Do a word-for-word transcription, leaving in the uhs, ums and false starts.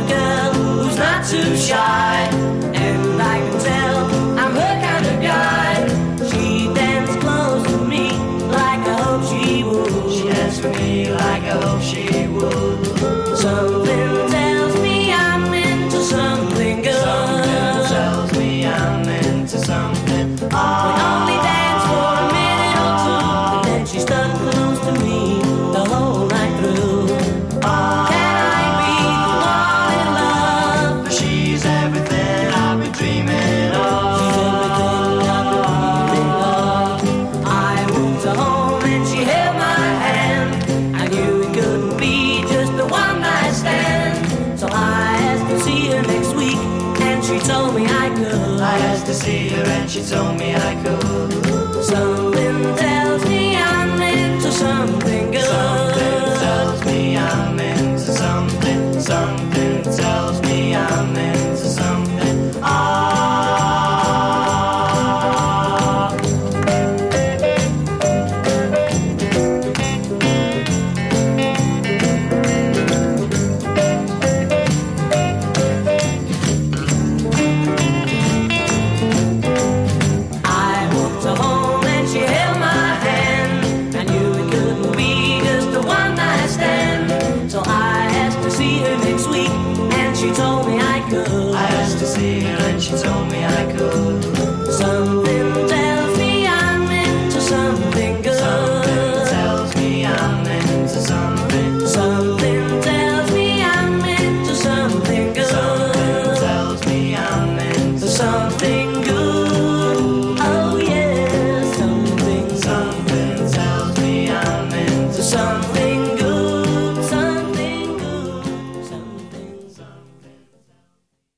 girl who's not too shy, and I can tell I'm her kind of guy. She danced close to me like I hope she would. She danced for me like I hope she would. Something tells me I'm into something good. Something tells me I'm into something. Oh. We only danced for a minute or two, and then she stuck close to me the whole night through. Oh. Can I be the one in love? For she's everything I've been dreaming of. She's everything I've been dreaming of. I moved her home and she held my hand. I knew it couldn't be just the one night stand. So I asked to see her next week, and she told me I could. I asked to see her and she told me I could. Something tells me I'm into something good. Something tells me I'm into something. Something tells me I'm into something. Ah. I walked her home and she held my hand. I knew it couldn't be just a one night stand. So I asked to see her next week, and she told me I could. I asked to see her and she told me I could.